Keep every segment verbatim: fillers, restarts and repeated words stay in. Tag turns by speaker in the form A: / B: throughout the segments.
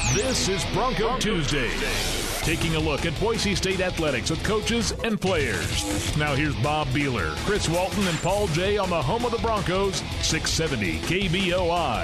A: This is Bronco Tuesday, taking a look at Boise State athletics with coaches and players. Now here's Bob Beeler, Chris Walton, and Paul Jay on the home of the Broncos, six seventy K B O I.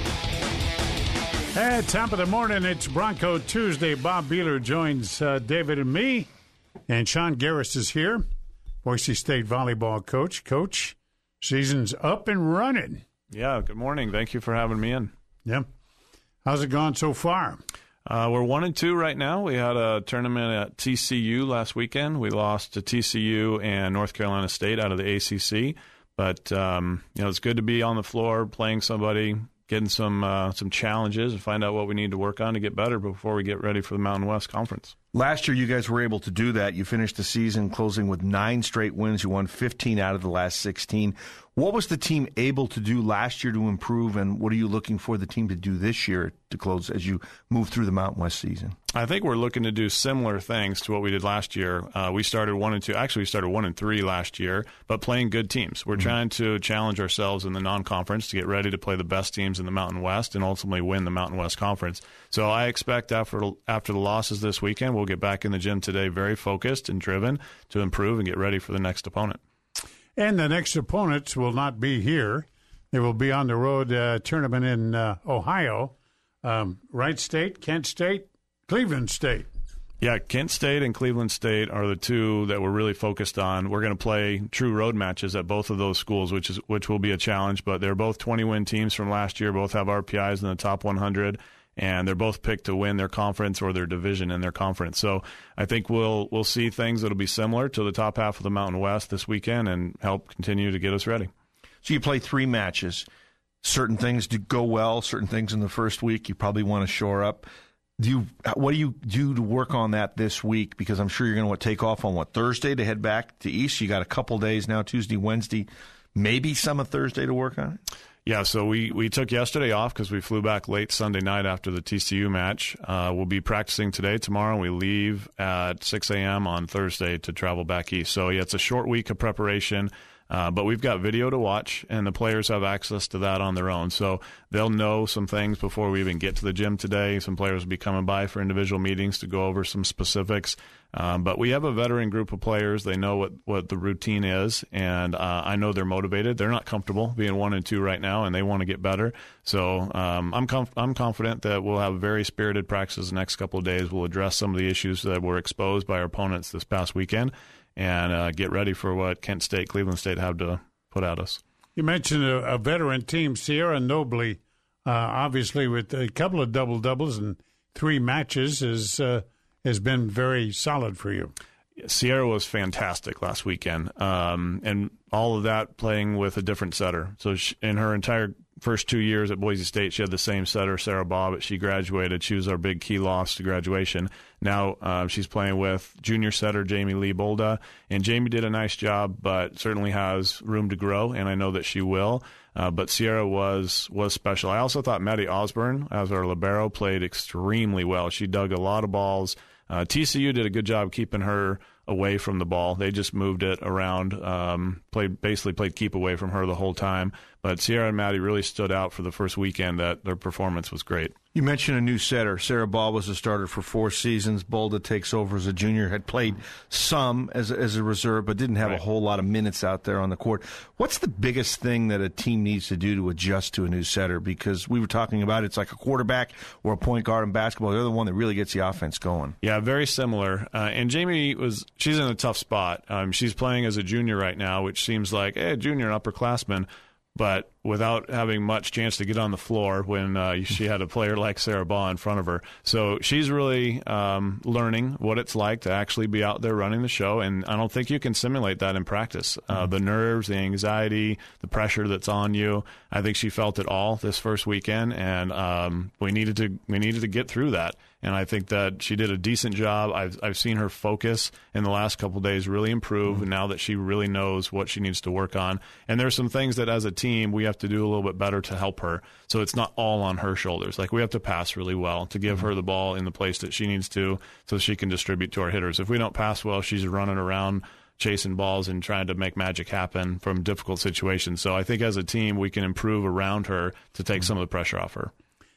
B: At top of the morning, it's Bronco Tuesday. Bob Beeler joins uh, David and me, and Sean Garris is here, Boise State volleyball coach. Coach, season's up and running.
C: Yeah, good morning. Thank you for having me in.
B: Yeah. How's it gone so far?
C: Uh, we're one and two right now. We had a tournament at T C U last weekend. We lost to T C U and North Carolina State out of the A C C. But, um, you know, it's good to be on the floor playing somebody, getting some uh, some challenges and find out what we need to work on to get better before we get ready for the Mountain West Conference.
D: Last year, you guys were able to do that. You finished the season closing with nine straight wins. You won fifteen out of the last sixteen. What was the team able to do last year to improve, and what are you looking for the team to do this year to close as you move through the Mountain West season?
C: I think we're looking to do similar things to what we did last year. Uh, we started one and two. Actually, we started one and three last year, but playing good teams. We're mm-hmm. trying to challenge ourselves in the non-conference to get ready to play the best teams in the Mountain West and ultimately win the Mountain West Conference. So I expect after after the losses this weekend, we'll get back in the gym today very focused and driven to improve and get ready for the next opponent.
B: And the next opponents will not be here. They will be on the road uh, tournament in uh, Ohio. Um, Wright State, Kent State, Cleveland State.
C: Yeah, Kent State and Cleveland State are the two that we're really focused on. We're going to play true road matches at both of those schools, which is which will be a challenge. But they're both twenty-win teams from last year. Both have R P Is in the top one hundred. And they're both picked to win their conference or their division in their conference. So I think we'll we'll see things that will be similar to the top half of the Mountain West this weekend and help continue to get us ready.
D: So you play three matches. Certain things do go well, certain things in the first week you probably want to shore up. Do you, what do you do to work on that this week? Because I'm sure you're going to want to take off on, what, Thursday to head back to East? You got a couple days now, Tuesday, Wednesday, maybe some of Thursday to work on it?
C: Yeah, so we, we took yesterday off because we flew back late Sunday night after the T C U match. Uh, we'll be practicing today, tomorrow, and we leave at six a.m. on Thursday to travel back east. So, yeah, it's a short week of preparation, uh, but we've got video to watch, and the players have access to that on their own. So they'll know some things before we even get to the gym today. Some players will be coming by for individual meetings to go over some specifics. Um, but we have a veteran group of players. They know what, what the routine is, and uh, I know they're motivated. They're not comfortable being one and two right now, and they want to get better. So um, I'm comf- I'm confident that we'll have very spirited practices the next couple of days. We'll address some of the issues that were exposed by our opponents this past weekend and uh, get ready for what Kent State, Cleveland State have to put at us.
B: You mentioned a, a veteran team, Sierra Nobley, uh, obviously with a couple of double-doubles and three matches, is uh, has been very solid for you.
C: Sierra was fantastic last weekend, um, and all of that playing with a different setter. So she, in her entire first two years at Boise State, she had the same setter, Sarah Bobbitt. She graduated. She was our big key loss to graduation. Now uh, she's playing with junior setter Jamie Lee Bolda, and Jamie did a nice job, but certainly has room to grow, and I know that she will. Uh, but Sierra was was special. I also thought Maddie Osborne, as our libero, played extremely well. She dug a lot of balls. Uh, T C U did a good job keeping her away from the ball. They just moved it around, um, played basically played keep away from her the whole time. But Sierra and Maddie really stood out for the first weekend. That their performance was great.
D: You mentioned a new setter. Sarah Ball was a starter for four seasons. Bolda takes over as a junior, had played some as, as a reserve, but didn't have right. a whole lot of minutes out there on the court. What's the biggest thing that a team needs to do to adjust to a new setter? Because we were talking about it's like a quarterback or a point guard in basketball. They're the one that really gets the offense going.
C: Yeah, very similar. Uh, and Jamie, was she's in a tough spot. Um, she's playing as a junior right now, which seems like, hey, junior and upperclassman. But without having much chance to get on the floor when uh, she had a player like Sarah Baugh in front of her. So she's really um, learning what it's like to actually be out there running the show, and I don't think you can simulate that in practice. Uh, the nerves, the anxiety, the pressure that's on you, I think she felt it all this first weekend, and um, we needed to we needed to get through that. And I think that she did a decent job. I've I've seen her focus in the last couple of days really improve, mm-hmm. now that she really knows what she needs to work on. And there's some things that as a team we have to do a little bit better to help her. So it's not all on her shoulders. Like we have to pass really well to give mm-hmm. her the ball in the place that she needs to so she can distribute to our hitters. If we don't pass well, she's running around chasing balls and trying to make magic happen from difficult situations. So I think as a team we can improve around her to take mm-hmm. some of the pressure off her.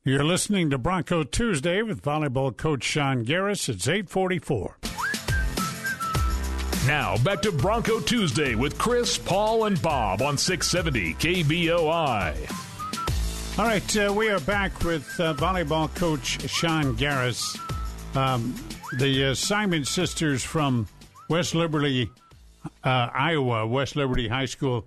B: You're listening to Bronco Tuesday with volleyball coach Sean Garris. It's eight forty-four.
A: Now, back to Bronco Tuesday with Chris, Paul, and Bob on six seventy K B O I.
B: All right, uh, we are back with uh, volleyball coach Sean Garris. Um, the uh, Simon sisters from West Liberty, uh, Iowa, West Liberty High School.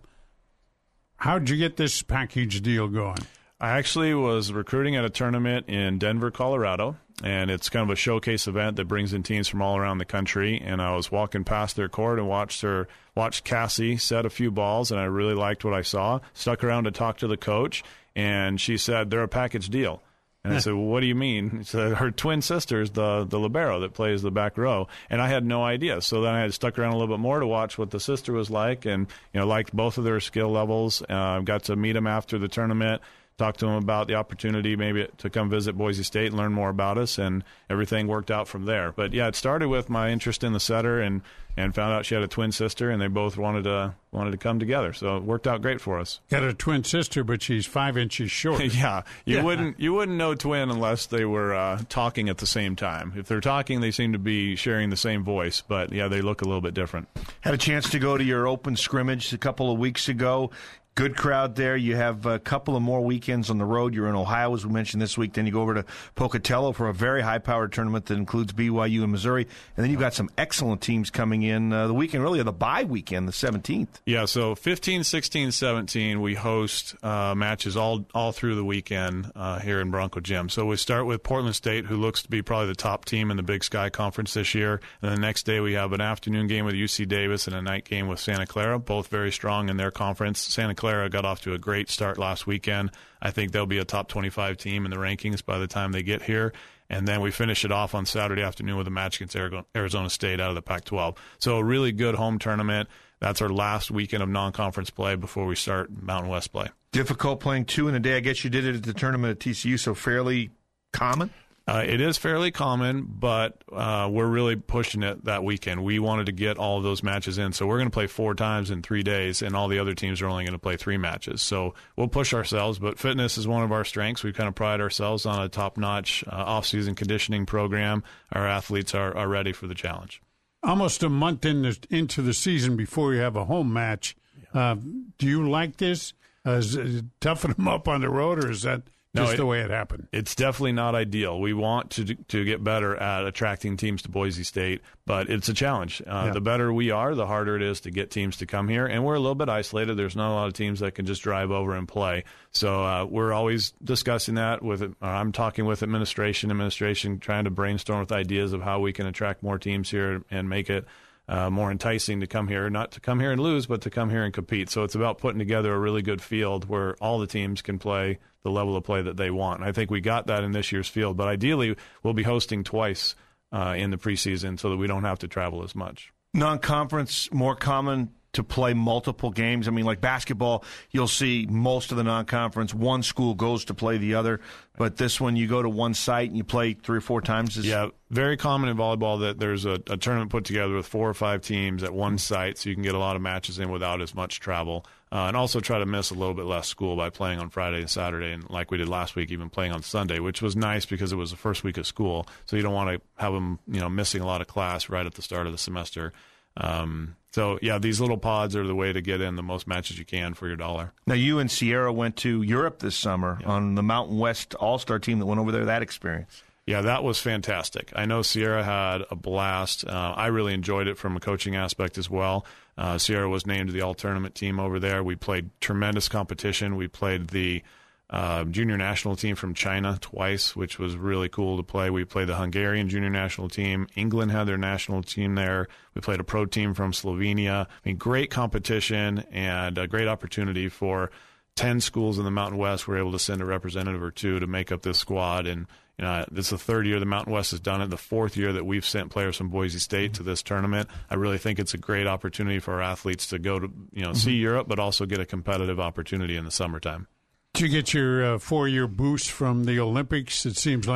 B: How'd you get this package deal going?
C: I actually was recruiting at a tournament in Denver, Colorado, and it's kind of a showcase event that brings in teams from all around the country. And I was walking past their court and watched her, watched Cassie set a few balls, and I really liked what I saw. Stuck around to talk to the coach, and she said they're a package deal. And I said, well, what do you mean? She said, her twin sister's the, the libero that plays the back row. And I had no idea. So then I had stuck around a little bit more to watch what the sister was like, and, you know, liked both of their skill levels. Uh, got to meet them after the tournament. Talked to him about the opportunity maybe to come visit Boise State and learn more about us, and everything worked out from there. But, yeah, it started with my interest in the setter, and, and found out she had a twin sister, and they both wanted to wanted to come together. So it worked out great for us.
B: Got a twin sister, but she's five inches short.
C: yeah, you
B: Yeah.
C: wouldn't you wouldn't know twin unless they were uh, talking at the same time. If they're talking, they seem to be sharing the same voice, but, yeah, they look a little bit different.
D: Had a chance to go to your open scrimmage a couple of weeks ago. Good crowd there. You have a couple of more weekends on the road. You're in Ohio, as we mentioned this week. Then you go over to Pocatello for a very high-powered tournament that includes B Y U and Missouri. And then you've got some excellent teams coming in uh, the weekend, really the bye weekend, the seventeenth.
C: Yeah, so fifteen, sixteen, seventeen, we host uh, matches all all through the weekend uh, here in Bronco Gym. So we start with Portland State, who looks to be probably the top team in the Big Sky Conference this year. And the next day we have an afternoon game with U C Davis and a night game with Santa Clara, both very strong in their conference. Santa Clara got off to a great start last weekend. I think they'll be a top twenty-five team in the rankings by the time they get here. And then we finish it off on Saturday afternoon with a match against Arizona State out of the Pac twelve. So a really good home tournament. That's our last weekend of non-conference play before we start Mountain West play.
D: Difficult playing two in a day. I guess you did it at the tournament at T C U, so fairly common?
C: Uh, it is fairly common, but uh, we're really pushing it that weekend. We wanted to get all of those matches in, so we're going to play four times in three days, and all the other teams are only going to play three matches. So we'll push ourselves, but fitness is one of our strengths. We kind of pride ourselves on a top-notch uh, off-season conditioning program. Our athletes are, are ready for the challenge.
B: Almost a month in the, into the season before you have a home match. Uh, do you like this? Uh, is it toughen them up on the road, or is that just no, it, the way it happened?
C: It's definitely not ideal. We want to to get better at attracting teams to Boise State, but it's a challenge. Uh, yeah. The better we are, the harder it is to get teams to come here. And we're a little bit isolated. There's not a lot of teams that can just drive over and play. So uh, we're always discussing that with it. I'm talking with administration, administration trying to brainstorm with ideas of how we can attract more teams here and make it Uh, more enticing to come here, not to come here and lose, but to come here and compete. So it's about putting together a really good field where all the teams can play the level of play that they want. And I think we got that in this year's field. But ideally, we'll be hosting twice uh, in the preseason so that we don't have to travel as much.
D: Non-conference, more common to play multiple games. I mean, like basketball, you'll see most of the non-conference, one school goes to play the other. But this one, you go to one site and you play three or four times.
C: Yeah, very common in volleyball that there's a, a tournament put together with four or five teams at one site, so you can get a lot of matches in without as much travel. Uh, and also try to miss a little bit less school by playing on Friday and Saturday, and like we did last week, even playing on Sunday, which was nice because it was the first week of school. So you don't want to have them, you know, missing a lot of class right at the start of the semester. Um, so, yeah, these little pods are the way to get in the most matches you can for your dollar.
D: Now, you and Sierra went to Europe this summer yeah. on the Mountain West All-Star team that went over there. That experience.
C: Yeah, that was fantastic. I know Sierra had a blast. Uh, I really enjoyed it from a coaching aspect as well. Uh, Sierra was named to the all-tournament team over there. We played tremendous competition. We played the uh, junior national team from China twice, which was really cool to play. We played the Hungarian junior national team. England had their national team there. We played a pro team from Slovenia. I mean, great competition and a great opportunity for ten schools in the Mountain West. We're able to send a representative or two to make up this squad. And you know, this is the third year the Mountain West has done it, the fourth year that we've sent players from Boise State to this tournament. I really think it's a great opportunity for our athletes to go to, you know, mm-hmm. see Europe, but also get a competitive opportunity in the summertime.
B: Did you get your uh, four-year boost from the Olympics? It seems like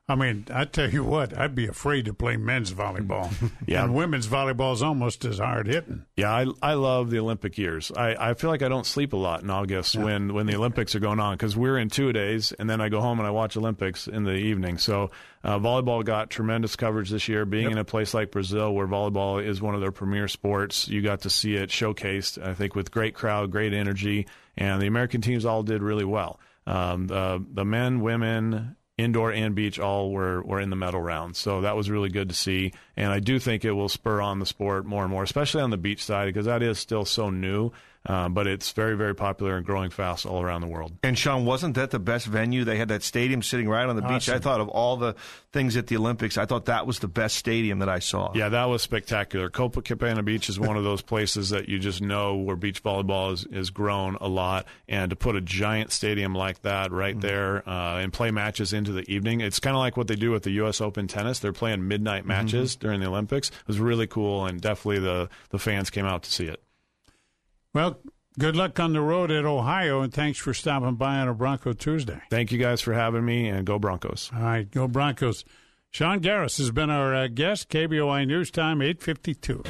B: I mean, I tell you what, I'd be afraid to play men's volleyball.
C: Yeah.
B: And women's volleyball is almost as hard hitting.
C: Yeah, I I love the Olympic years. I, I feel like I don't sleep a lot in August
B: Yeah.
C: when, when the Olympics are going on because we're in two days, and then I go home and I watch Olympics in the evening. So uh, volleyball got tremendous coverage this year. Being
B: Yep.
C: in a place like Brazil where volleyball is one of their premier sports, you got to see it showcased, I think, with great crowd, great energy, and the American teams all did really well. Um, the, the men, women, indoor and beach all were, were in the medal round. So that was really good to see. And I do think it will spur on the sport more and more, especially on the beach side, because that is still so new. Uh, but it's very, very popular and growing fast all around the world.
D: And, Sean, wasn't that the best venue? They had that stadium sitting right on the beach.
B: Awesome.
D: I thought of all the things at the Olympics, I thought that was the best stadium that I saw.
C: Yeah, that was spectacular. Copacabana Beach is one of those places that you just know where beach volleyball is, is grown a lot. And to put a giant stadium like that right mm-hmm. there uh, and play matches into the evening, it's kind of like what they do with the U S Open tennis. They're playing midnight matches mm-hmm. during the Olympics. It was really cool, and definitely the, the fans came out to see it.
B: Well, good luck on the road at Ohio, and thanks for stopping by on a Bronco Tuesday.
C: Thank you guys for having me, and go Broncos.
B: All right, go Broncos. Sean Garris has been our uh, guest, K B O I News Time, eight fifty-two.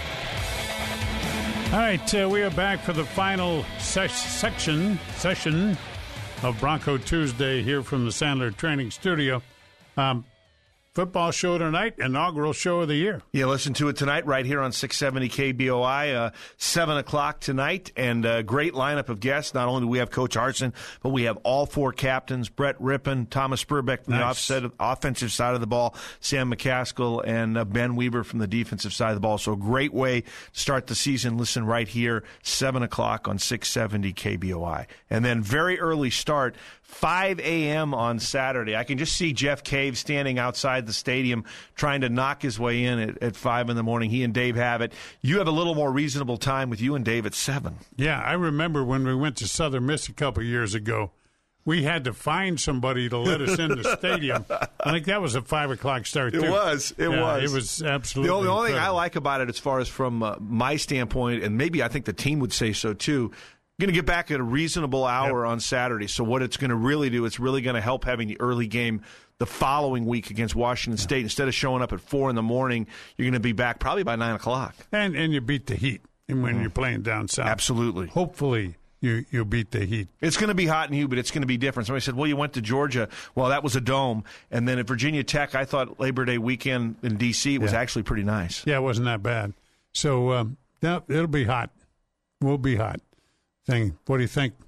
B: All right, uh, we are back for the final se- section session of Bronco Tuesday here from the Sandler Training Studio. Um, Football show tonight, inaugural show of the year.
D: Yeah, listen to it tonight right here on six seventy K B O I, uh, seven o'clock tonight, and a great lineup of guests. Not only do we have Coach Harsin, but we have all four captains, Brett Rippon, Thomas Spurbeck from
B: Nice.
D: the offset, offensive side of the ball, Sam McCaskill, and uh, Ben Weaver from the defensive side of the ball. So a great way to start the season. Listen right here, seven o'clock on six seventy K B O I. And then very early start, five a.m. on Saturday. I can just see Jeff Cave standing outside the stadium trying to knock his way in at, at five in the morning. He and Dave have it. You have a little more reasonable time with you and Dave at seven.
B: Yeah, I remember when we went to Southern Miss a couple of years ago, we had to find somebody to let us in the stadium. I think that was a five o'clock start, too.
D: It was. It
B: yeah,
D: was.
B: It was absolutely
D: The only, the only thing I
B: incredible.
D: like about it, as far as from uh, my standpoint, and maybe I think the team would say so too, going to get back at a reasonable hour
B: Yep.
D: on Saturday. So what it's going to really do, it's really going to help having the early game the following week against Washington State. Instead of showing up at four in the morning, you're going to be back probably by nine o'clock.
B: And and you beat the Heat and when mm. you're playing down south.
D: Absolutely.
B: Hopefully you, you beat the Heat.
D: It's going to be hot and humid, but it's going to be different. Somebody said, well, you went to Georgia. Well, that was a dome. And then at Virginia Tech, I thought Labor Day weekend in D C was
B: Yeah.
D: actually pretty nice.
B: Yeah, it wasn't that bad. So um, no, it'll be hot. We'll be hot. Thing. What do you think?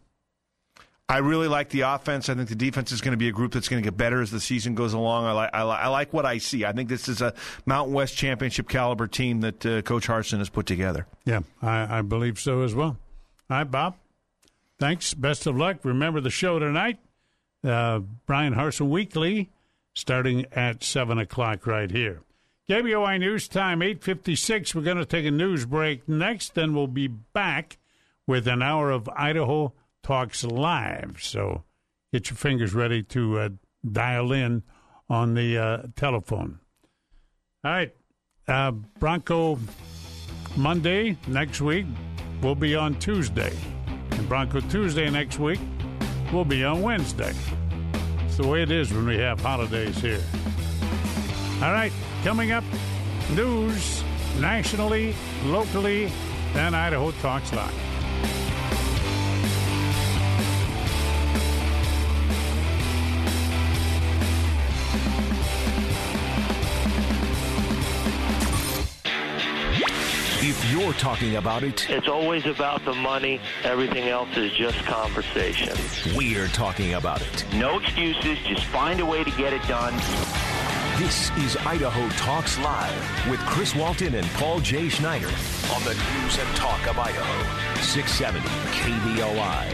D: I really like the offense. I think the defense is going to be a group that's going to get better as the season goes along. I like I, li- I like what I see. I think this is a Mountain West championship caliber team that uh, Coach Harsin has put together.
B: Yeah, I, I believe so as well. All right, Bob. Thanks. Best of luck. Remember the show tonight, uh, Brian Harsin Weekly, starting at seven o'clock right here. K B O I News Time, eight fifty-six. We're going to take a news break next, then we'll be back with an hour of Idaho Talks Live. So get your fingers ready to uh, dial in on the uh, telephone. All right. Uh, Bronco Monday next week will be on Tuesday. And Bronco Tuesday next week will be on Wednesday. It's the way it is when we have holidays here. All right. Coming up, news nationally, locally, and Idaho Talks Live.
E: If you're talking about it,
F: It's always about the money. Everything else is just conversation.
E: we're talking about it.
F: No excuses. Just find a way to get it done.
E: This is Idaho Talks Live with Chris Walton and Paul J. Schneider on the News and Talk of Idaho. six seventy K B O I.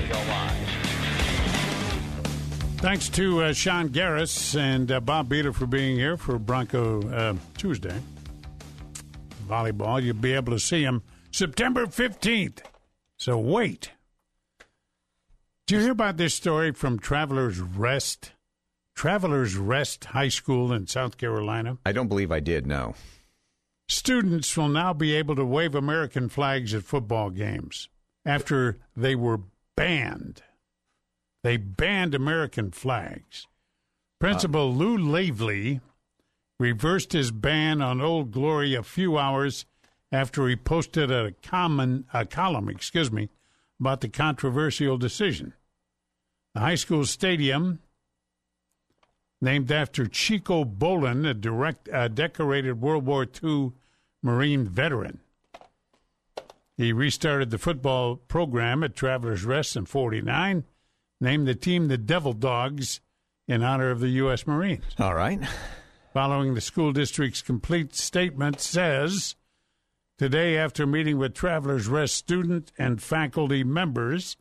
B: Thanks to uh, Sean Garris and uh, Bob Beeler for being here for Bronco uh, Tuesday. Volleyball, you'll be able to see him September fifteenth. So wait. Did you hear about this story from Travelers Rest? Travelers Rest High School in South Carolina.
G: I don't believe I did, no.
B: Students will now be able to wave American flags at football games after they were banned. They banned American flags. Principal uh, Lou Lavely reversed his ban on Old Glory a few hours after he posted a, common, a column excuse me, about the controversial decision. The high school stadium, named after Chico Bolin, a direct, uh, decorated World War Two Marine veteran. He restarted the football program at Travelers Rest in forty-nine, named the team the Devil Dogs in honor of the U S Marines.
G: All right.
B: Following the school district's complete statement says, today after meeting with Travelers Rest student and faculty members,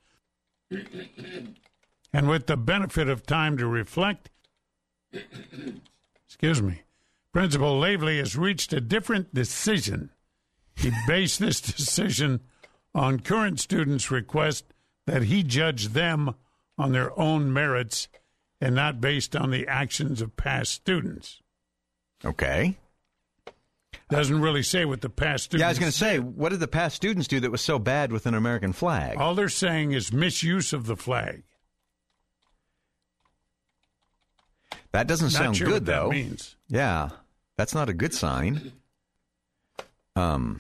B: and with the benefit of time to reflect, excuse me, Principal Lavely has reached a different decision. He based this decision on current students' request that he judge them on their own merits and not based on the actions of past students.
G: Okay.
B: Doesn't really say what the past students
G: Yeah, I was going to say, what did the past students do that was so bad with an American flag?
B: All they're saying is misuse of the flag.
G: That doesn't
B: Not
G: sound
B: sure
G: good,
B: what
G: though.
B: That means.
G: Yeah, that's not a good sign. Um,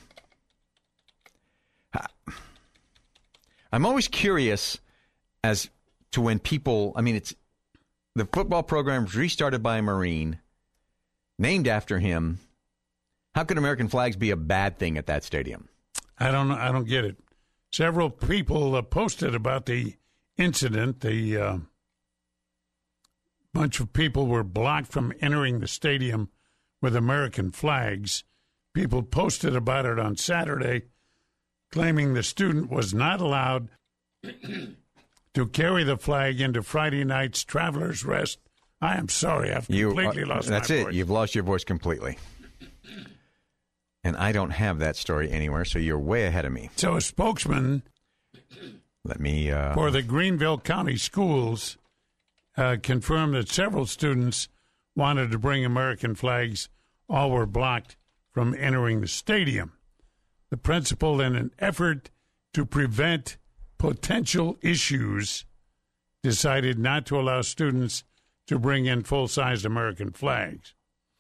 G: I'm always curious as to when people, I mean, it's the football program was restarted by a Marine, named after him. How could American flags be a bad thing at that stadium?
B: I don't know. I don't get it. Several people uh, posted about the incident. The uh, bunch of people were blocked from entering the stadium with American flags. People posted about it on Saturday, claiming the student was not allowed to carry the flag into Friday night's Travelers Rest. I am sorry. I've completely
G: you, uh,
B: lost
G: that's
B: my
G: it.
B: voice.
G: You've lost your voice completely. And I don't have that story anywhere, so you're way ahead of me.
B: So a spokesman
G: Let me uh,
B: for the Greenville County Schools uh, confirmed that several students wanted to bring American flags. All were blocked from entering the stadium. The principal, in an effort to prevent potential issues, decided not to allow students to bring in full-sized American flags.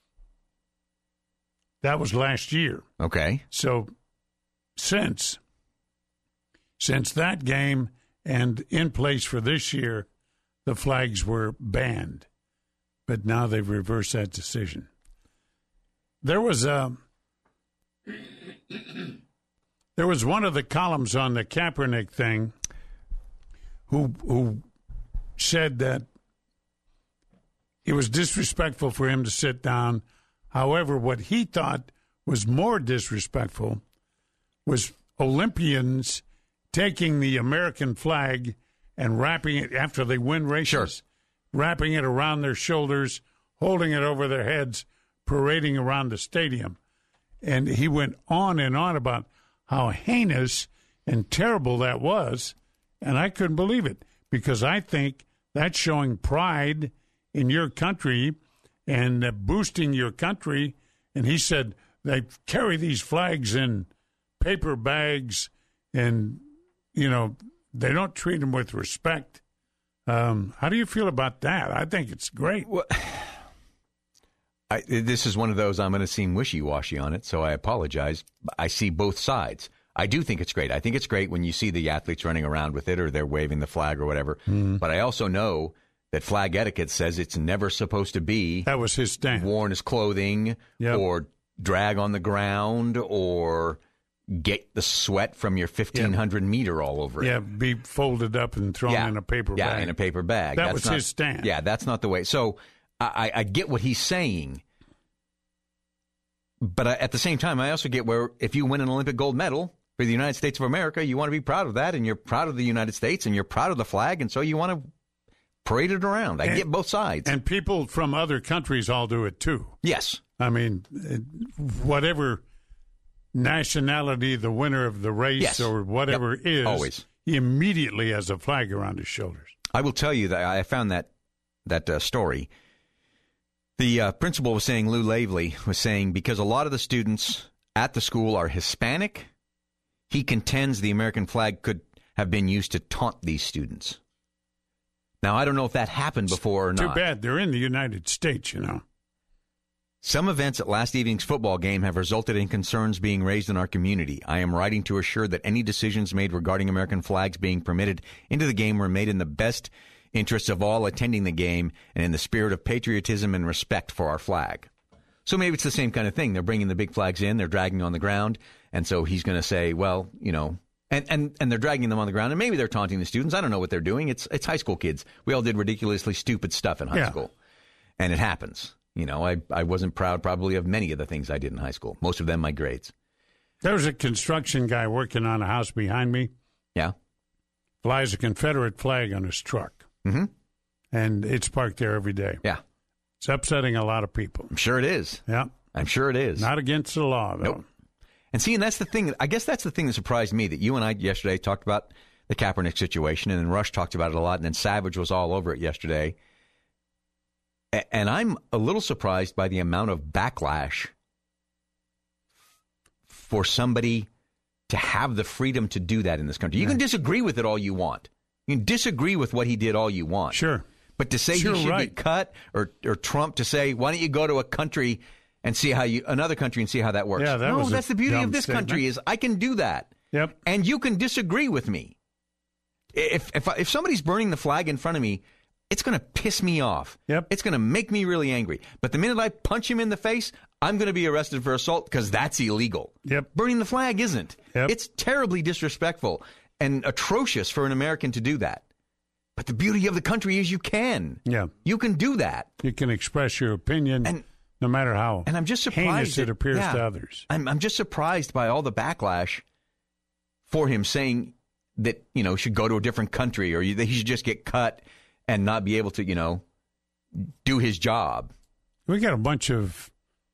B: That was last year.
G: Okay.
B: So since since that game and in place for this year, the flags were banned. But now they've reversed that decision. There was a there was one of the columns on the Kaepernick thing who who said that it was disrespectful for him to sit down. However, what he thought was more disrespectful was Olympians taking the American flag and wrapping it after they win races,
G: sure.
B: wrapping it around their shoulders, holding it over their heads, parading around the stadium. And he went on and on about how heinous and terrible that was, and I couldn't believe it because I think that's showing pride in your country and uh, boosting your country. And he said they carry these flags in paper bags and, you know, they don't treat them with respect. Um, how do you feel about that? I think it's great.
G: Well, I, this is one of those I'm going to seem wishy-washy on it, so I apologize. I see both sides. I do think it's great. I think it's great when you see the athletes running around with it or they're waving the flag or whatever. Mm. But I also know that flag etiquette says it's never supposed to be
B: that was his stand.
G: Worn as clothing
B: yep.
G: or drag on the ground or get the sweat from your fifteen hundred yep. meter all over it.
B: Yeah, be folded up and thrown
G: yeah.
B: in a paper
G: yeah,
B: bag.
G: Yeah, in a paper bag.
B: That
G: that's
B: was
G: not,
B: his stand.
G: Yeah, that's not the way. So I, I get what he's saying. But I, at the same time, I also get where if you win an Olympic gold medal for the United States of America, you want to be proud of that, and you're proud of the United States, and you're proud of the flag, and so you want to parade it around. I
B: and,
G: get both sides.
B: And people from other countries all do it, too.
G: Yes.
B: I mean, whatever nationality the winner of the race
G: yes.
B: or whatever
G: yep.
B: is,
G: always.
B: He immediately has a flag around his shoulders.
G: I will tell you that I found that, that uh, story. The uh, principal was saying, Lou Lavely was saying, because a lot of the students at the school are Hispanic, he contends the American flag could have been used to taunt these students. Now, I don't know if that happened before or
B: Too
G: not.
B: bad. They're in the United States, you know.
G: Some events at last evening's football game have resulted in concerns being raised in our community. I am writing to assure that any decisions made regarding American flags being permitted into the game were made in the best interests of all attending the game and in the spirit of patriotism and respect for our flag. So maybe it's the same kind of thing. They're bringing the big flags in, they're dragging on the ground, and so he's going to say, well, you know, and, and, and they're dragging them on the ground, and maybe they're taunting the students. I don't know what they're doing. It's it's high school kids. We all did ridiculously stupid stuff in high
B: Yeah.
G: school, and it happens. You know, I, I wasn't proud probably of many of the things I did in high school, most of them my grades.
B: There was a construction guy working on a house behind me,
G: Yeah.
B: flies a Confederate flag on his truck,
G: Mm-hmm.
B: and it's parked there every day.
G: Yeah.
B: It's upsetting a lot of people.
G: I'm sure it is.
B: Yeah.
G: I'm sure it is.
B: Not against the law, though.
G: Nope. And see, and that's the thing. I guess that's the thing that surprised me, that you and I yesterday talked about the Kaepernick situation, and then Rush talked about it a lot, and then Savage was all over it yesterday. A- And I'm a little surprised by the amount of backlash for somebody to have the freedom to do that in this country. You can disagree with it all you want. You can disagree with what he did all you want.
B: Sure.
G: But to say
B: Sure,
G: he should
B: right.
G: be cut, or or Trump to say, why don't you go to a country and see how you another country and see how that works?
B: Yeah, that
G: no,
B: was a
G: that's the beauty
B: dumb
G: of this
B: statement.
G: country is I can do that.
B: Yep.
G: And you can disagree with me. If if if somebody's burning the flag in front of me, it's going to piss me off.
B: Yep.
G: It's going to make me really angry. But the minute I punch him in the face, I'm going to be arrested for assault because that's illegal.
B: Yep.
G: Burning the flag isn't.
B: Yep.
G: It's terribly disrespectful and atrocious for an American to do that. But the beauty of the country is you can.
B: Yeah.
G: You can do that.
B: You can express your opinion
G: And-
B: no matter how
G: And I'm just surprised
B: heinous it
G: that-
B: appears
G: yeah.
B: to others.
G: I'm I'm just surprised by all the backlash for him saying that, you know, should go to a different country, or you, that he should just get cut and not be able to, you know, do his job.
B: We got a bunch of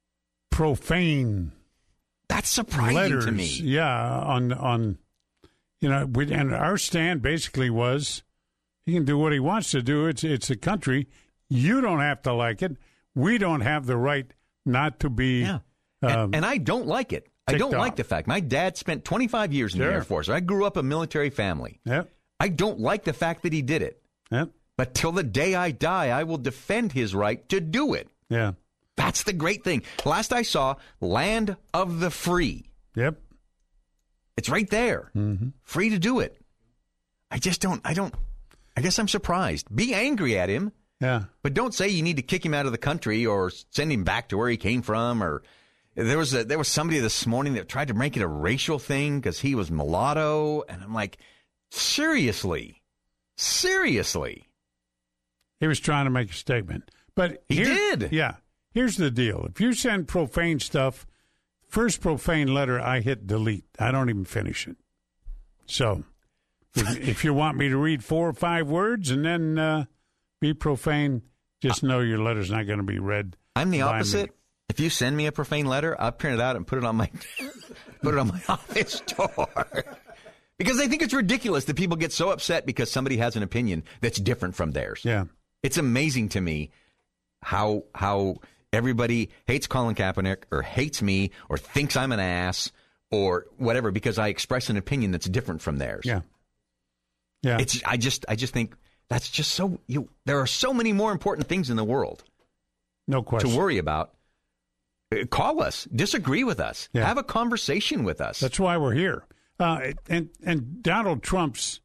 B: profane
G: That's surprising
B: letters.
G: to me.
B: Yeah, on on you know, we, and our stand basically was he can do what he wants to do. It's it's a country. You don't have to like it. We don't have the right not to be.
G: Yeah.
B: Um,
G: and, and I don't like it. I
B: ticked
G: don't like
B: off.
G: the fact. My dad spent twenty-five years in
B: Sure.
G: the Air Force. I grew up a military family.
B: Yep.
G: I don't like the fact that he did it.
B: Yep.
G: But till the day I die, I will defend his right to do it.
B: Yeah.
G: That's the great thing. Last I saw, Land of the Free.
B: Yep.
G: It's right there.
B: Mm-hmm.
G: Free to do it. I just don't, I don't, I guess I'm surprised. Be angry at him,
B: Yeah.
G: but don't say you need to kick him out of the country or send him back to where he came from. Or there was a, there was somebody this morning that tried to make it a racial thing because he was mulatto. And I'm like, seriously, seriously.
B: He was trying to make a statement. But
G: He
B: here-
G: did.
B: Yeah. Here's the deal. If you send profane stuff, first profane letter, I hit delete. I don't even finish it. So if, if you want me to read four or five words and then uh, be profane, just know your letter's not going to be read.
G: I'm the
B: by me.
G: opposite. If you send me a profane letter, I'll print it out and put it on my put it on my office door. Because I think it's ridiculous that people get so upset because somebody has an opinion that's different from theirs.
B: Yeah.
G: It's amazing to me how how everybody hates Colin Kaepernick or hates me or thinks I'm an ass or whatever because I express an opinion that's different from theirs.
B: Yeah. Yeah.
G: It's I just I just think that's just so you there are so many more important things in the world
B: no question.
G: to worry about. Uh, Call us, disagree with us,
B: Yeah.
G: have a conversation with us.
B: That's why we're here. Uh, and and Donald Trump's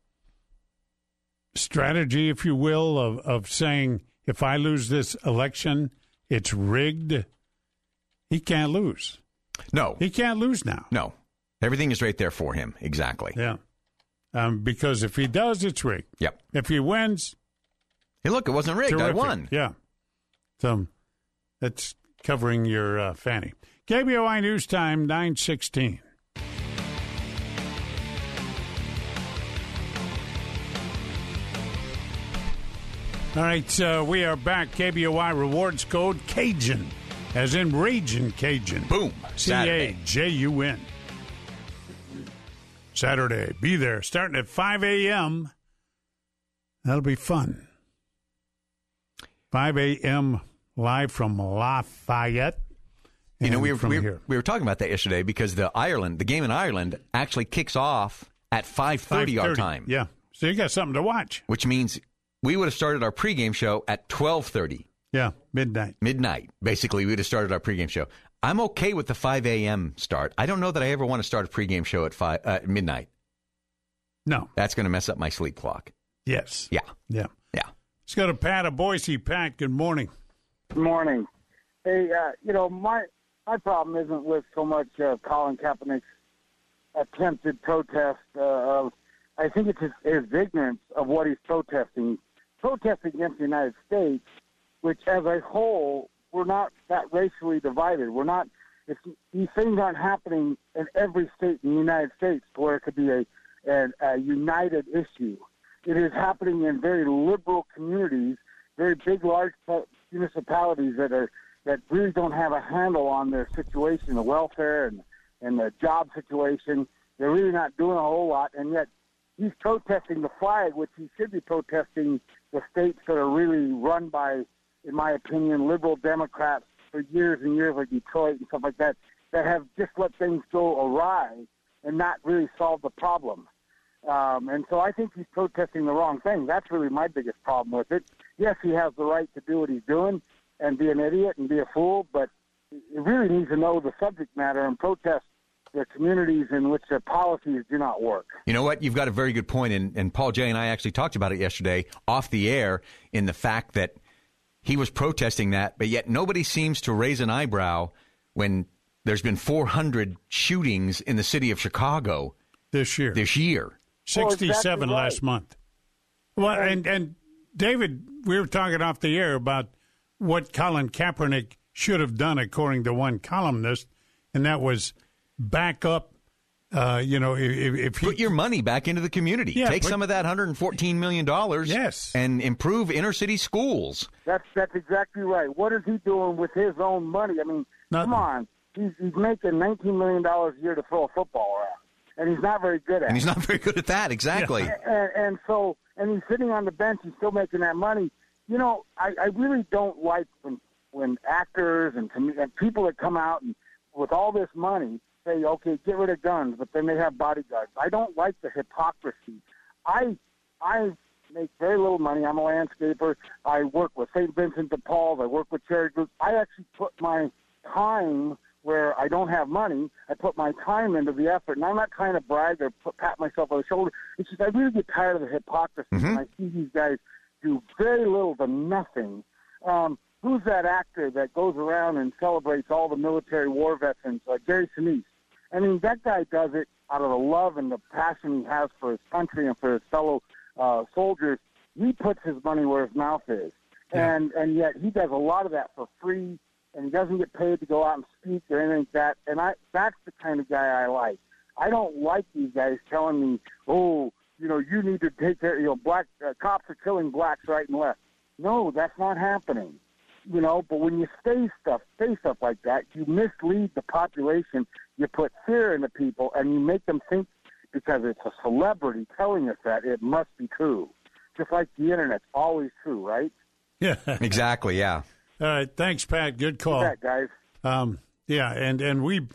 B: strategy, if you will, of, of saying, if I lose this election, it's rigged. He can't lose.
G: no,
B: He can't lose now.
G: no, everything is right there for him. Exactly.
B: Yeah. Um, because if he does, it's rigged.
G: Yep.
B: If he wins,
G: Hey, look, it wasn't rigged.
B: terrific.
G: I won.
B: Yeah. So that's covering your uh, fanny. K B O I News Time, nine sixteen. All right, uh, we are back. K B O I rewards code Cajun, as in Ragin' Cajun.
G: Boom.
B: C A J U N. Saturday. Be there. Starting at five a.m. That'll be fun. five a.m. live from Lafayette.
G: You know,
B: and
G: we were,
B: from
G: we, were,
B: here.
G: we were talking about that yesterday because the Ireland, the game in Ireland actually kicks off at five thirty our time.
B: Yeah. So you got something to watch.
G: Which means we would have started our pregame show at twelve thirty.
B: Yeah, midnight.
G: Midnight. Basically, we would have started our pregame show. I'm okay with the five a.m. start. I don't know that I ever want to start a pregame show at five uh, midnight.
B: No.
G: That's going to mess up my sleep clock.
B: Yes.
G: Yeah.
B: Yeah.
G: Yeah.
B: Let's go to Pat of Boise. Pat, good morning.
H: Good morning. Hey, uh, you know, my my problem isn't with so much uh, Colin Kaepernick's attempted protest. Uh, of, I think it's his, his ignorance of what he's protesting. Protesting against the United States, which as a whole, we're not that racially divided. We're not, if these things aren't happening in every state in the United States where it could be a, a, a united issue. It is happening in very liberal communities, very big, large municipalities that are that really don't have a handle on their situation, the welfare and, and the job situation. They're really not doing a whole lot, and yet he's protesting the flag, which he should be protesting the states that are really run by, in my opinion, liberal Democrats for years and years, like Detroit and stuff like that, that have just let things go awry and not really solve the problem. Um, and so I think he's protesting the wrong thing. That's really my biggest problem with it. Yes, he has the right to do what he's doing and be an idiot and be a fool, but he really needs to know the subject matter and protest the communities in which their policies do not work.
G: You know what? You've got a very good point, and, and Paul Jay and I actually talked about it yesterday off the air in the fact that he was protesting that, but yet nobody seems to raise an eyebrow when there's been four hundred shootings in the city of Chicago
B: this year.
G: This year.
B: sixty-seven
H: well, exactly right.
B: last month. Well, and, and David, we were talking off the air about what Colin Kaepernick should have done, according to one columnist, and that was back up, uh, you know, if, if he...
G: Put your money back into the community.
B: Yeah,
G: Take
B: put,
G: some of that one hundred fourteen million dollars
B: yes.
G: and improve inner-city schools.
H: That's that's exactly right. What is he doing with his own money? I mean,
B: Nothing.
H: come on. He's, he's making nineteen million dollars a year to throw a football around, and he's not very good at it.
G: And he's not very good at that, exactly.
B: Yeah.
H: And, and so, and he's sitting on the bench, he's still making that money. You know, I, I really don't like when when actors and, and people that come out and with all this money say, okay, get rid of guns, but then they have bodyguards. I don't like the hypocrisy. I I make very little money. I'm a landscaper. I work with Saint Vincent de Paul. I work with charity groups. I actually put my time where I don't have money. I put my time into the effort, and I'm not trying to brag or put, pat myself on the shoulder. It's just I really get tired of the hypocrisy
G: Mm-hmm.
H: when I see these guys do very little to nothing. Um, who's that actor that goes around and celebrates all the military war veterans, uh, Gary Sinise? I mean, that guy does it out of the love and the passion he has for his country and for his fellow uh, soldiers. He puts his money where his mouth is.
B: Yeah.
H: And and yet he does a lot of that for free, and he doesn't get paid to go out and speak or anything like that. And I that's the kind of guy I like. I don't like these guys telling me, oh, you know, you need to take care, you know, black uh, cops are killing blacks right and left. No, that's not happening. You know, but when you say stuff, say stuff like that, you mislead the population. You put fear into people, and you make them think because it's a celebrity telling us that it must be true. Just like the Internet's always true, right?
B: Yeah.
G: Exactly, yeah.
B: All right. Thanks, Pat. Good call.
H: That, guys.
B: Um, yeah, and, and we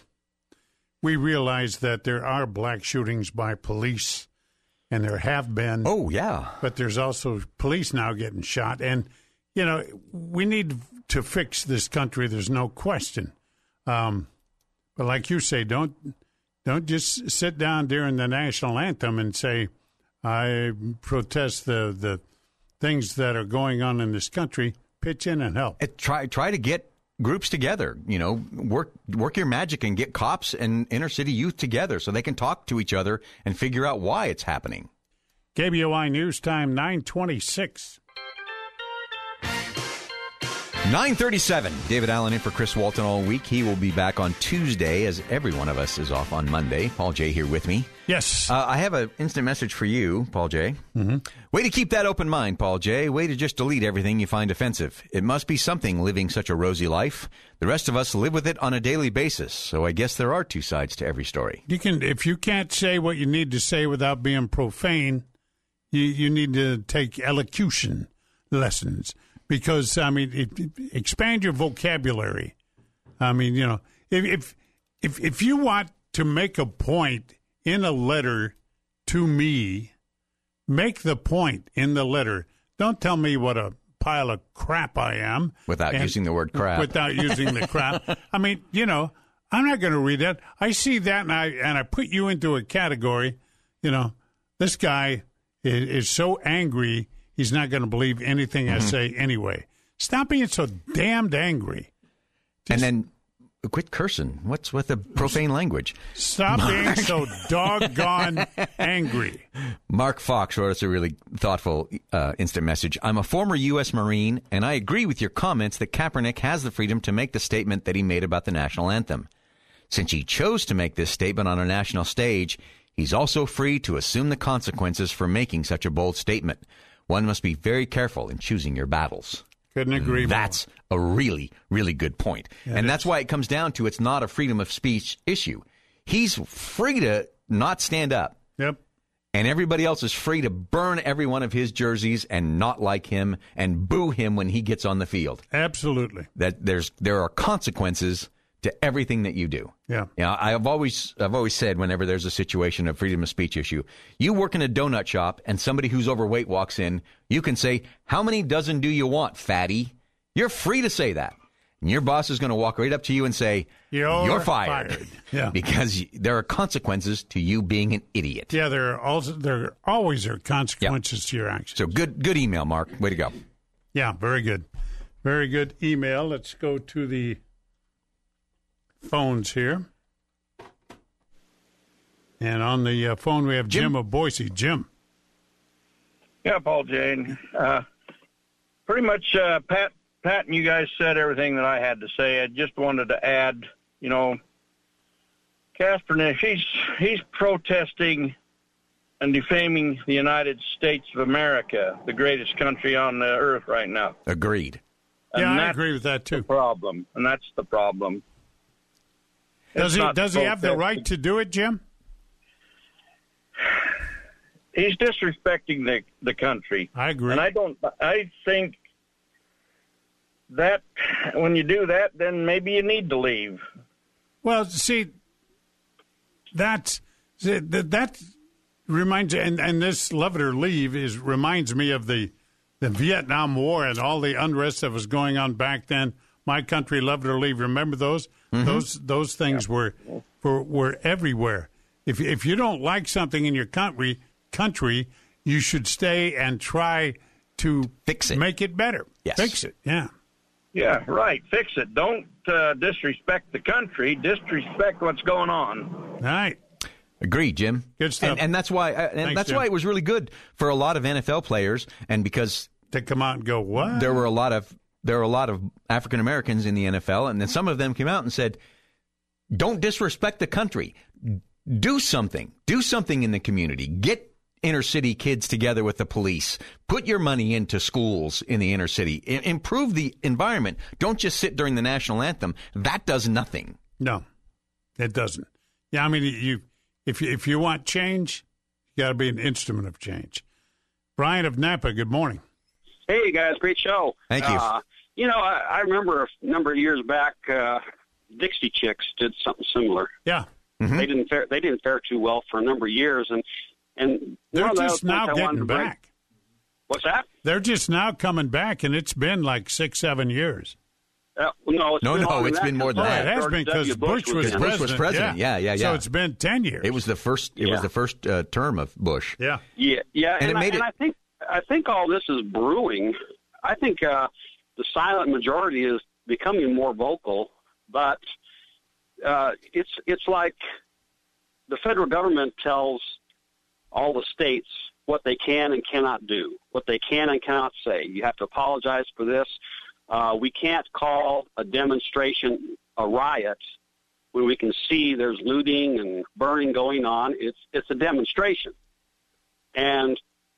B: we realize that there are black shootings by police, and there have been.
G: Oh, yeah.
B: But there's also police now getting shot. And, you know, we need to fix this country. There's no question. Um, but like you say, don't don't just sit down during the national anthem and say, I protest the, the things that are going on in this country. Pitch in and help.
G: It, try try to get groups together. You know, work work your magic and get cops and inner city youth together so they can talk to each other and figure out why it's happening.
B: K B O I News Time, nine twenty-six.
G: nine thirty-seven. David Allen in for Chris Walton all week. He will be back on Tuesday, as every one of us is off on Monday. Paul Jay here with me.
B: Yes.
G: Uh, I have an instant message for you, Paul Jay.
B: Mm-hmm.
G: Way to keep that open mind, Paul Jay. Way to just delete everything you find offensive. It must be something living such a rosy life. The rest of us live with it on a daily basis, so I guess there are two sides to every story.
B: You can, if you can't say what you need to say without being profane, you, you need to take elocution lessons. Because, I mean, it, it, expand your vocabulary. I mean, you know, if, if if if you want to make a point in a letter to me, make the point in the letter. don't tell me what a pile of crap I am.
G: Without
B: and,
G: using the word crap.
B: Without using the crap. I mean, you know, I'm not going to read that. I see that, and I and I put you into a category. You know, this guy is, is so angry, he's not going to believe anything mm-hmm. I say anyway. Stop being so damned angry.
G: and
B: Just,
G: then quit cursing. What's with the profane language?
B: Stop Mark. being so doggone angry.
G: Mark Fox wrote us a really thoughtful uh, instant message. I'm a former U S Marine, and I agree with your comments that Kaepernick has the freedom to make the statement that he made about the national anthem. Since he chose to make this statement on a national stage, he's also free to assume the consequences for making such a bold statement. One must be very careful in choosing your battles.
B: Couldn't agree more.
G: That's a really, really good point.
B: It
G: and
B: is.
G: That's why it comes down to it's not a freedom of speech issue. He's free to not stand up.
B: Yep.
G: And everybody else is free to burn every one of his jerseys and not like him and boo him when he gets on the field.
B: Absolutely.
G: That there's there are consequences to everything that you do.
B: Yeah.
G: You know, I've always I've always said whenever there's a situation of freedom of speech issue, you work in a donut shop and somebody who's overweight walks in, you can say, "How many dozen do you want, fatty?" You're free to say that. And your boss is going to walk right up to you and say,
B: You're,
G: You're fired.
B: fired. Yeah.
G: Because there are consequences to you being an idiot.
B: Yeah, there are also there always are consequences yep. to your actions.
G: So good good email, Mark. Way to go.
B: Yeah, very good. Very good email. Let's go to the phones here. And on the uh, phone, we have Jim, Jim of Boise. Jim.
I: Yeah, Paul Jane. Uh, pretty much, uh, Pat, Pat and you guys said everything that I had to say. I just wanted to add, you know, Kaepernick, he's, he's protesting and defaming the United States of America, the greatest country on the earth right now.
G: Agreed.
I: And
B: yeah, I agree with that, too.
I: The problem, and that's the problem.
B: Does he does he have the right to do it, Jim?
I: He's disrespecting the the country.
B: I agree.
I: And I don't I think that when you do that, then maybe you need to leave.
B: Well, see, that's that, that reminds and and this love it or leave is reminds me of the the Vietnam War and all the unrest that was going on back then. My country, love it or leave. Remember those? Mm-hmm. Those those things yeah. were, were were everywhere. If if you don't like something in your country, country, you should stay and try to
G: fix it,
B: make it better.
G: Yes,
B: fix it. Yeah,
I: yeah, right. Fix it. Don't uh, disrespect the country. Disrespect what's going on.
B: All right.
G: Agreed, Jim.
B: Good stuff.
G: And, and that's why. And
B: Thanks,
G: that's
B: Jim.
G: why it was really good for a lot of N F L players, and because
B: to come out and go, what?
G: There were a lot of. There are a lot of African Americans in the N F L, and then some of them came out and said, don't disrespect the country. Do something. Do something in the community. Get inner city kids together with the police. Put your money into schools in the inner city. I- improve the environment. Don't just sit during the national anthem. That does nothing.
B: No, it doesn't. Yeah, I mean, you if you, if you want change, you got to be an instrument of change. Brian of Napa, good morning.
J: Hey, guys, great show.
G: Thank you.
J: Uh, you know, I, I remember a number of years back, uh, Dixie Chicks did something similar.
B: Yeah.
J: Mm-hmm. They didn't fare, they didn't fare too well for a number of years, and and
B: they're just now getting back.
J: Break. What's that?
B: They're just now coming back, and it's been like six, seven years.
J: Uh, no, it's
G: no,
J: been
G: no, it's been more than
B: oh,
G: that.
B: It has been because Bush, Bush was
G: president. Bush was president. Yeah, yeah, yeah.
B: So it's been ten years.
G: It was the first. It
J: yeah.
G: was the first uh, term of Bush.
B: Yeah,
J: yeah, yeah.
G: And,
J: and,
G: it
J: I,
G: made
J: and
G: it.
J: I think I think all this is brewing. I think uh, the silent majority is becoming more vocal, but uh, it's it's like the federal government tells all the states what they can and cannot do, what they can and cannot say. You have to apologize for this. Uh, we can't call a demonstration a riot when we can see there's looting and burning going on. It's it's a demonstration. And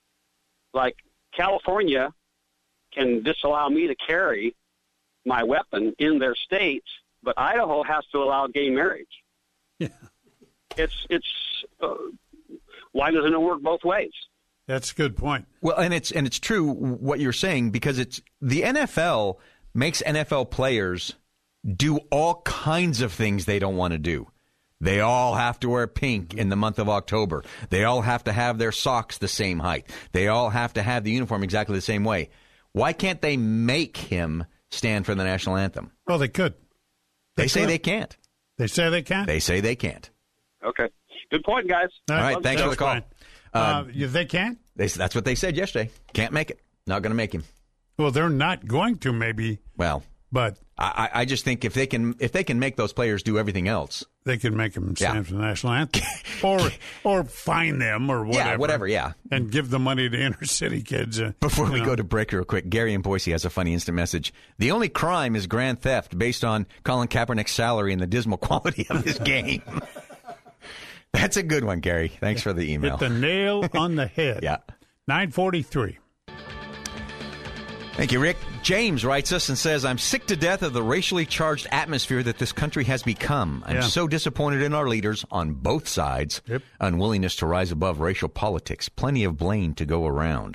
J: like California can disallow me to carry my weapon in their state, but Idaho has to allow gay marriage.
B: Yeah.
J: It's it's uh, why doesn't it work both ways?
B: That's a good point.
G: Well, and it's and it's true what you're saying, because it's the N F L makes N F L players do all kinds of things they don't want to do. They all have to wear pink in the month of October. They all have to have their socks the same height. They all have to have the uniform exactly the same way. Why can't they make him stand for the national anthem?
B: Well, they could.
G: They,
B: They
G: say
B: could.
G: they can't.
B: They say they can't?
G: They say they can't.
J: Okay. Good point, guys.
G: All right,
J: Love
G: thanks
J: the
G: for the
J: show.
G: call.
B: Fine. Uh,
G: Uh,
B: yeah, they can't?
G: they, that's what they said yesterday. Can't make it. Not going to make him.
B: Well, they're not going to, maybe,
G: Well,
B: but
G: I, I just think if they can if they can make those players do everything else,
B: they can make them stand
G: Yeah.
B: for the national anthem. or or fine them or whatever.
G: yeah, whatever, yeah.
B: And give the money to inner city kids. Uh,
G: Before we
B: you know.
G: go to break real quick, Gary in Boise has a funny instant message. The only crime is grand theft based on Colin Kaepernick's salary and the dismal quality of his game. That's a good one, Gary. Thanks for the email.
B: Hit the nail on the head.
G: Yeah.
B: nine forty-three.
G: Thank you, Rick. James writes us and says, I'm sick to death of the racially charged atmosphere that this country has become. I'm
B: Yeah.
G: so disappointed in our leaders on both sides.
B: Yep.
G: Unwillingness to rise above racial politics. Plenty of blame to go around.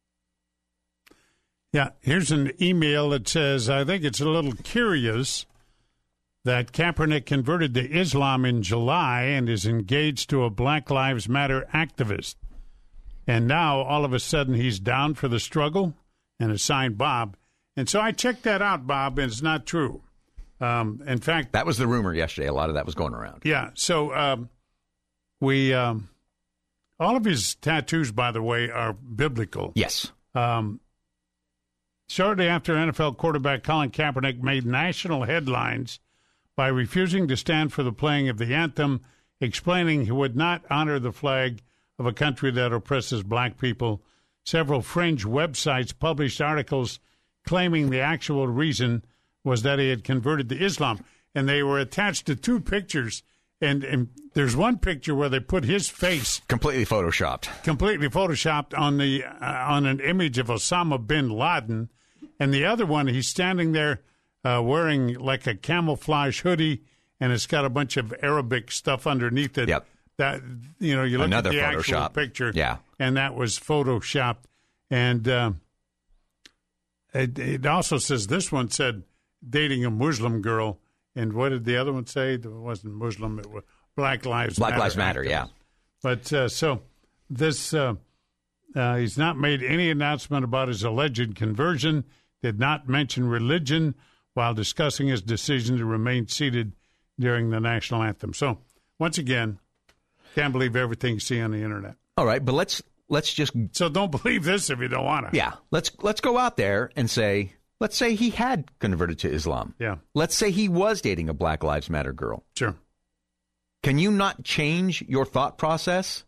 B: Yeah, here's an email that says, I think it's a little curious that Kaepernick converted to Islam in July and is engaged to a Black Lives Matter activist. And now, all of a sudden, he's down for the struggle and assigned Bob. And so I checked that out, Bob, and it's not true. Um, in fact,
G: That was the rumor yesterday. A lot of that was going around.
B: yeah, so um, we, um, all of his tattoos, by the way, are biblical.
G: Yes.
B: Um, shortly after N F L quarterback Colin Kaepernick made national headlines by refusing to stand for the playing of the anthem, explaining he would not honor the flag of a country that oppresses black people, several fringe websites published articles claiming the actual reason was that he had converted to Islam. And they were attached to two pictures. And, and there's one picture where they put his face
G: Completely photoshopped.
B: completely photoshopped on the uh, on an image of Osama bin Laden, and the other one he's standing there uh, wearing like a camouflage hoodie, and it's got a bunch of Arabic stuff underneath it.
G: Yep.
B: That you know, you look
G: Another
B: at the actual
G: Photoshop.
B: picture,
G: Yeah.
B: and that was photoshopped, and uh, it, it also says this one said dating a Muslim girl, and what did the other one say? It wasn't Muslim. It was Black Lives
G: Black
B: Matter.
G: Lives Matter,
B: activist.
G: yeah.
B: But uh, so this, uh, uh, he's not made any announcement about his alleged conversion, did not mention religion while discussing his decision to remain seated during the national anthem. So once again, can't believe everything you see on the internet.
G: All right, but let's let's just
B: So don't believe this if you don't want to.
G: yeah, let's let's go out there and say, let's say he had converted to Islam.
B: Yeah,
G: Let's say he was dating a Black Lives Matter girl.
B: sure.
G: Can you not change your thought process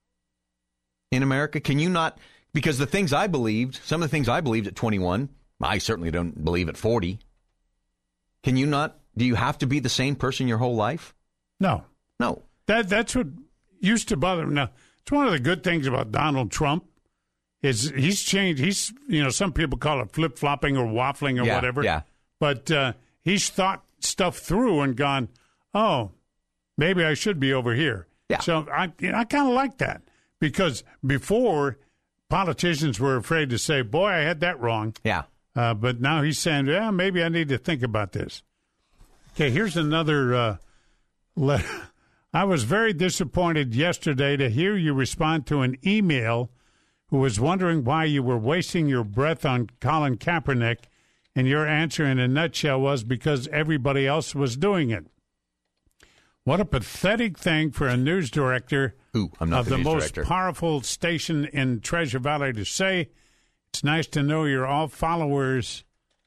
G: in America? Can you not? Because the things I believed, some of the things I believed at twenty-one, I certainly don't believe at forty. Can you not? Do you have to be the same person your whole life?
B: No,
G: No.
B: that that's what used to bother me. Now, it's one of the good things about Donald Trump is he's changed. He's, you know, some people call it flip flopping or waffling or
G: Yeah,
B: whatever.
G: yeah.
B: But uh, he's thought stuff through and gone, oh, maybe I should be over here.
G: Yeah.
B: So I, you know, I kind of like that because before politicians were afraid to say, boy, I had that wrong.
G: Yeah.
B: Uh, but now he's saying, yeah, maybe I need to think about this. Okay, here's another uh, letter. I was very disappointed yesterday to hear you respond to an email who was wondering why you were wasting your breath on Colin Kaepernick, and your answer in a nutshell was because everybody else was doing it. What a pathetic thing for a news director
G: Ooh, I'm not
B: of
G: the
B: the
G: news
B: most
G: director.
B: powerful station in Treasure Valley to say. It's nice to know you're all followers.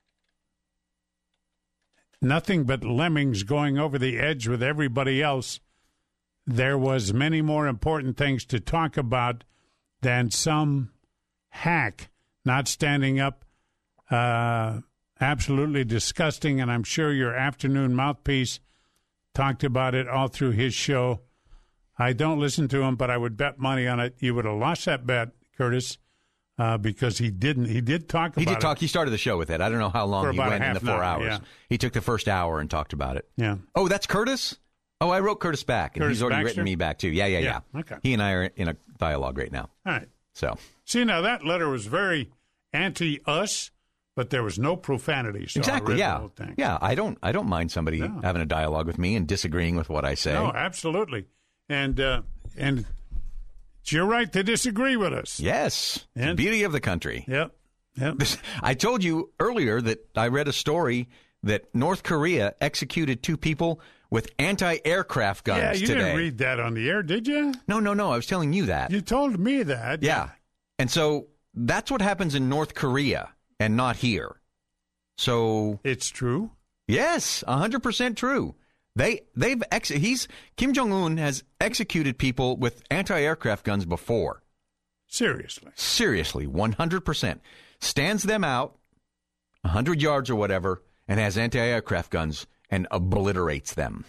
B: Nothing but lemmings going over the edge with everybody else. There was many more important things to talk about than some hack not standing up. Uh, absolutely disgusting, and I'm sure your afternoon mouthpiece talked about it all through his show. I don't listen to him, but I would bet money on it. You would have lost that bet, Curtis, uh, because he didn't. He did talk about
G: He did talk.
B: it.
G: He started the show with it. I don't know how
B: For
G: long he
B: about a
G: went in
B: half
G: the four
B: an hour,
G: hours.
B: yeah.
G: He took the first hour and talked about it.
B: Yeah.
G: Oh, that's Curtis? Oh, I wrote Curtis back, and
B: Curtis
G: he's already
B: Baxter?
G: written me back, too. Yeah, yeah, yeah.
B: Yeah, okay.
G: He and I are in a dialogue right now.
B: All right.
G: So,
B: See, now that letter was very anti-us, but there was no profanity. So
G: exactly.
B: I read
G: yeah.
B: the whole thing.
G: Yeah. I don't. I don't mind somebody
B: No.
G: having a dialogue with me and disagreeing with what I say.
B: No, absolutely. And uh, and it's your right to disagree with us.
G: Yes.
B: And-
G: the beauty of the country.
B: Yep. Yep.
G: I told you earlier that I read a story that North Korea executed two people with anti-aircraft guns
B: yeah, you
G: today.
B: didn't read that on the air, did you?
G: No, no, no. I was telling you that.
B: You told me that.
G: Yeah. And so that's what happens in North Korea and not here. So
B: it's true.
G: Yes, one hundred percent true. They they've ex- he's Kim Jong-un has executed people with anti-aircraft guns before.
B: Seriously.
G: Seriously, one hundred percent. Stands them out one hundred yards or whatever and has anti-aircraft guns and obliterates them.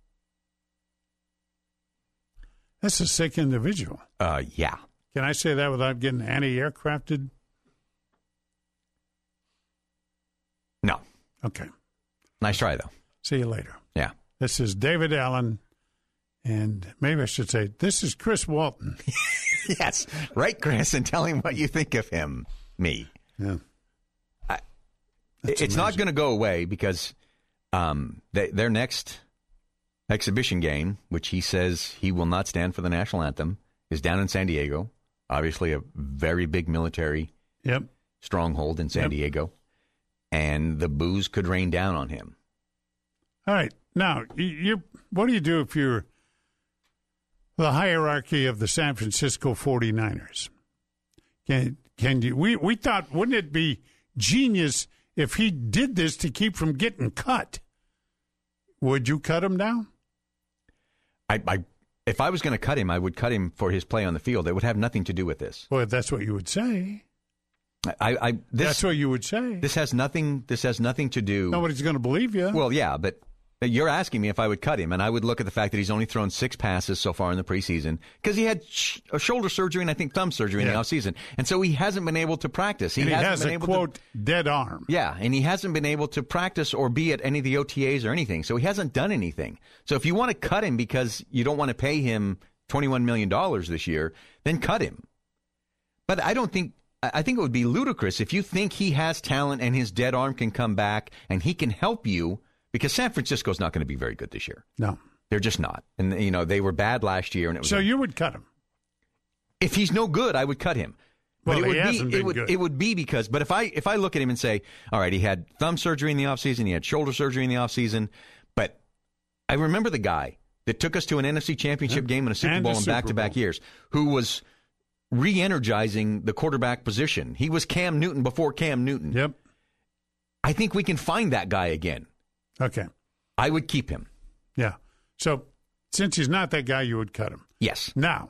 B: That's a sick individual.
G: Uh, yeah.
B: Can I say that without getting anti-aircrafted?
G: No.
B: Okay.
G: Nice try, though.
B: See you later.
G: Yeah.
B: This is David Allen, and maybe I should say, this is Chris Walton.
G: Yes. Right, Chris, and tell him what you think of him. Me.
B: Yeah.
G: I, it's amazing. Not going to go away because um, they, their next exhibition game, which he says he will not stand for the national anthem, is down in San Diego. Obviously a very big military
B: yep.
G: stronghold in San yep. Diego. And the boos could rain down on him.
B: All right. Now, you, what do you do if you're the hierarchy of the San Francisco forty-niners? Can can you? We we thought, wouldn't it be genius if he did this to keep from getting cut? Would you cut him down?
G: I, I if I was going to cut him, I would cut him for his play on the field. It would have nothing to do with this.
B: Well, that's what you would say.
G: I, I this,
B: that's what you would say.
G: This has nothing. This has nothing to do.
B: Nobody's going to believe you.
G: Well, yeah, but you're asking me if I would cut him, and I would look at the fact that he's only thrown six passes so far in the preseason because he had sh- a shoulder surgery and I think thumb surgery in
B: yeah.
G: the offseason, and so he hasn't been able to practice. He,
B: and he
G: hasn't
B: has
G: been
B: a
G: able
B: quote
G: to,
B: dead arm.
G: Yeah, and he hasn't been able to practice or be at any of the O T As or anything. So he hasn't done anything. So if you want to cut him because you don't want to pay him twenty-one million dollars this year, then cut him. But I don't think. I think it would be ludicrous if you think he has talent and his dead arm can come back and he can help you, because San Francisco's not going to be very good this year.
B: No.
G: They're just not. And, you know, they were bad last year. And it was
B: so
G: a,
B: you would cut him?
G: If he's no good, I would cut him.
B: Well,
G: but it
B: he
G: would
B: hasn't
G: be,
B: been
G: it would,
B: good.
G: It would be because, but if I if I look at him and say, all right, he had thumb surgery in the offseason, he had shoulder surgery in the offseason, but I remember the guy that took us to an N F C Championship yeah. game and a Super
B: and
G: Bowl
B: a
G: in
B: Super
G: back-to-back
B: Bowl.
G: years, who was re-energizing the quarterback position. He was Cam Newton before Cam Newton.
B: Yep.
G: I think we can find that guy again.
B: Okay.
G: I would keep him.
B: Yeah. So since he's not that guy, you would cut him.
G: Yes.
B: Now,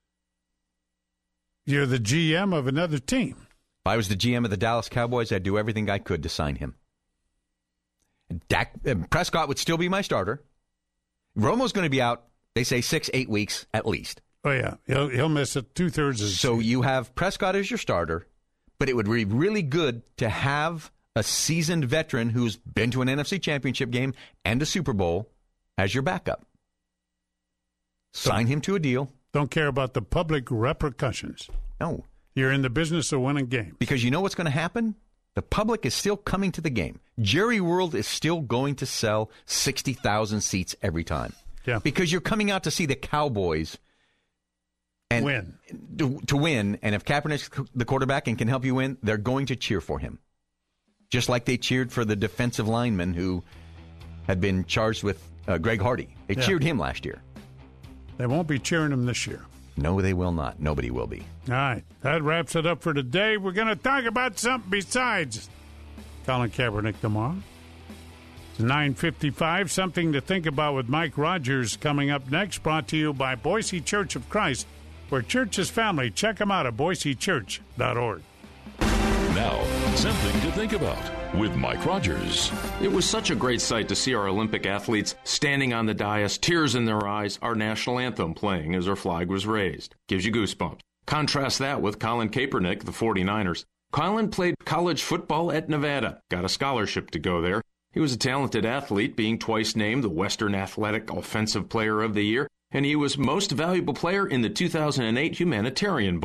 B: you're the G M of another team.
G: If I was the G M of the Dallas Cowboys, I'd do everything I could to sign him. Dak, uh, Prescott would still be my starter. Romo's going to be out, they say, six, eight weeks at least.
B: Oh, yeah. He'll, he'll miss it two-thirds of the
G: So
B: season.
G: you have Prescott as your starter, but it would be really good to have a seasoned veteran who's been to an N F C Championship game and a Super Bowl as your backup. Sign him to a deal.
B: Don't care about the public repercussions.
G: No.
B: You're in the business of winning games.
G: Because you know what's going to happen? The public is still coming to the game. Jerry World is still going to sell sixty thousand seats every time.
B: Yeah.
G: Because you're coming out to see the Cowboys and
B: win.
G: To, to win. And if Kaepernick's the quarterback and can help you win, they're going to cheer for him. Just like they cheered for the defensive lineman who had been charged with uh, Greg Hardy. They
B: Yeah.
G: cheered him last year.
B: They won't be cheering him this year.
G: No, they will not. Nobody will be.
B: All right. That wraps it up for today. We're going to talk about something besides Colin Kaepernick tomorrow. It's nine fifty-five. Something to think about with Mike Rogers coming up next. Brought to you by Boise Church of Christ, where church is family. Check them out at boise church dot org.
A: Now, something to think about with Mike Rogers.
K: It was such a great sight to see our Olympic athletes standing on the dais, tears in their eyes, our national anthem playing as our flag was raised. Gives you goosebumps. Contrast that with Colin Kaepernick, the forty-niners. Colin played college football at Nevada, got a scholarship to go there. He was a talented athlete, being twice named the Western Athletic Offensive Player of the Year, and he was Most Valuable Player in the two thousand eight Humanitarian Bowl.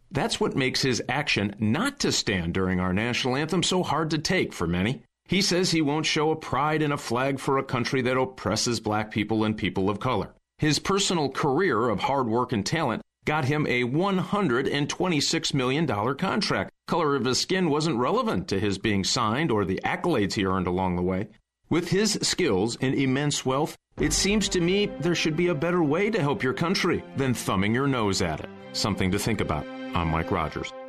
K: That's what makes his action not to stand during our national anthem so hard to take for many. He says he won't show a pride in a flag for a country that oppresses black people and people of color. His personal career of hard work and talent got him a one hundred twenty-six million dollars contract. Color of his skin wasn't relevant to his being signed or the accolades he earned along the way. With his skills and immense wealth, it seems to me there should be a better way to help your country than thumbing your nose at it. Something to think about. I'm Mike Rogers.